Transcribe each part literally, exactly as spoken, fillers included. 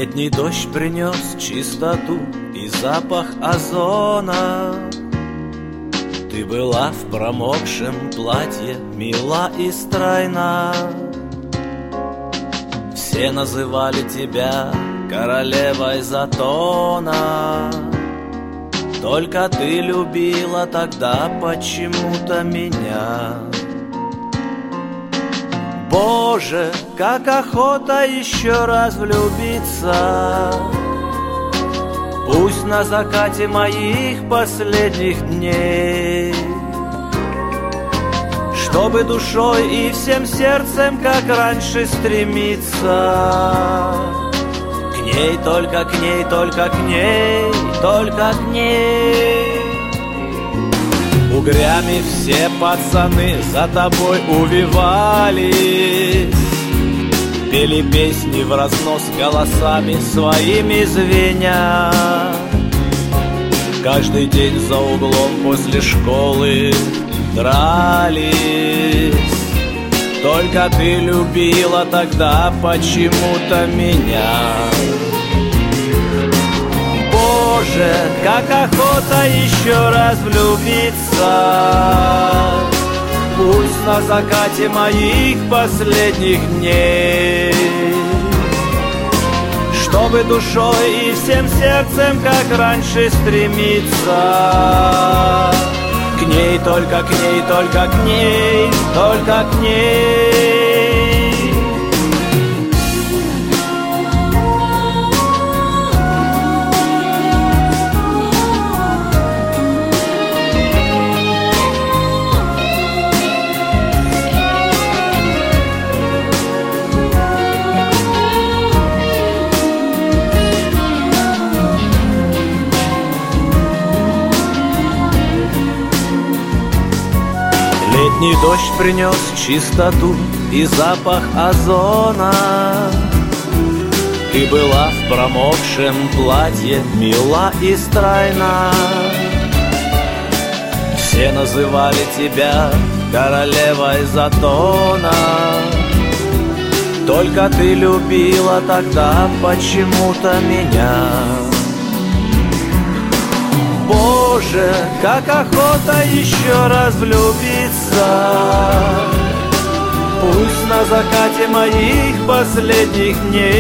Летний дождь принес чистоту и запах озона. Ты была в промокшем платье, мила и стройна. Все называли тебя королевой затона. Только ты любила тогда почему-то меня. Боже, как охота еще раз влюбиться. Пусть на закате моих последних дней, чтобы душой и всем сердцем, как раньше, стремиться к ней, только к ней, только к ней, только к ней. Угрями все пацаны за тобой увивались, пели песни в разнос голосами своими звеня. Каждый день за углом после школы дрались. Только ты любила тогда почему-то меня. Боже, как охота еще раз влюбиться. Пусть на закате моих последних дней, чтобы душой и всем сердцем, как раньше, стремиться к ней, только к ней, только к ней, только к ней. Летний дождь принес чистоту и запах озона. Ты была в промокшем платье, мила и стройна. Все называли тебя королевой затона. Только ты любила тогда почему-то меня. Боже, как охота еще раз влюбиться. Пусть на закате моих последних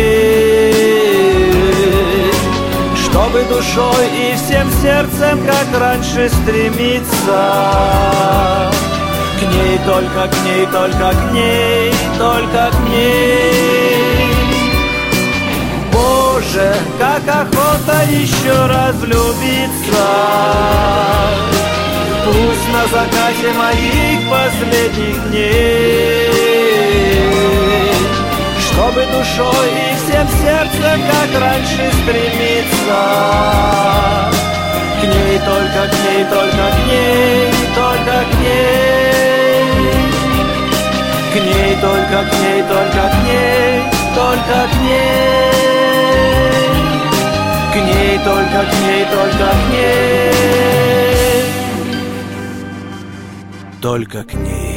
дней, чтобы душой и всем сердцем, как раньше, стремиться к ней, только к ней, только к ней, только к ней. Боже, как охота еще раз влюбиться. Пусть на закате моих последних дней, чтобы душой и всем сердцем, как раньше, стремиться к ней, только к ней, только к ней, только к ней. К ней, только к ней, только к ней, только к ней. К ней, только к ней, только к ней, только к ней.